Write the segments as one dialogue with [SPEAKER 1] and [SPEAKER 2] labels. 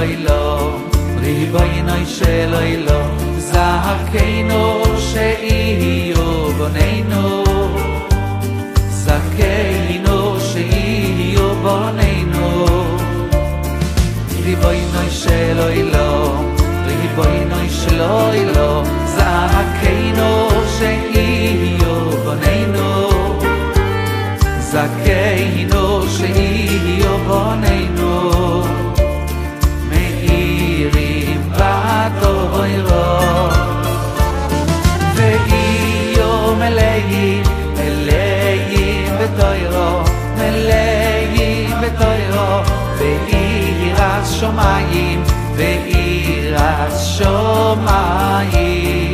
[SPEAKER 1] oilom, Ribono shel oilom, Zakeinu she'iyu boneinu, Zakeinu she'iyu boneinu, Ribono shel oilom, Ribono shel oilom, Zakeinu she'iyu boneinu, Zakeinu she'iyu boneinu, Meirim batoiro, Ve'iyu meleim, meleim betoiro, meleim betoiro, Ve'iras shomayim, Ve'iras shomayim,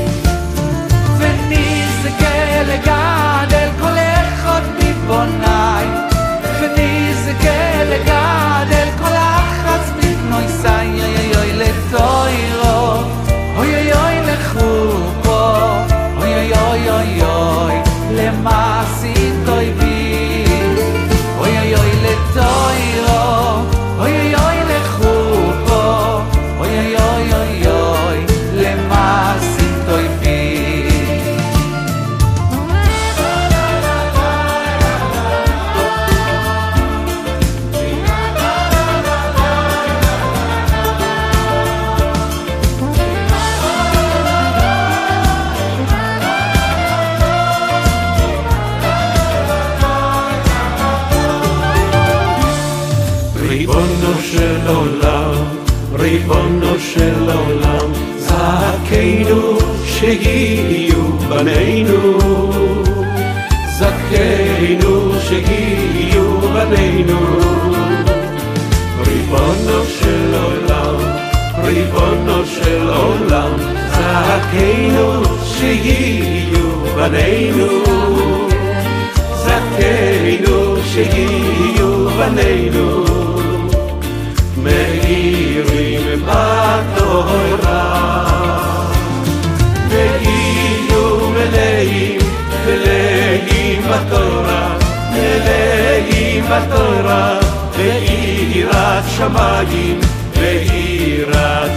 [SPEAKER 1] V'nizke legadel kol echad מבונאי ונזכה לגדל כל אחת מבנויסי אוי אוי לתוירו אוי אוי אוי לחופו אוי אוי אוי אוי אוי למעשים טובים אוי אוי אוי לתוירו אוי אוי אוי לחופו אוי אוי אוי אוי אוי למעשים טובים
[SPEAKER 2] ריבונו של עולם, זכינו שיהיו בנינו, זכינו שיהיו בנינו. ריבונו של עולם, ריבונו של עולם, זכינו שיהיו בנינו, זכינו שיהיו בנינו. מאירים בתורה ואילו מלאים מלאים בתורה מלאים בתורה ויראת שמיים ויראת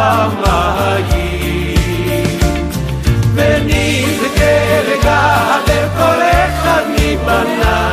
[SPEAKER 2] שמיים ונזכה לגדל כל אחד מבניי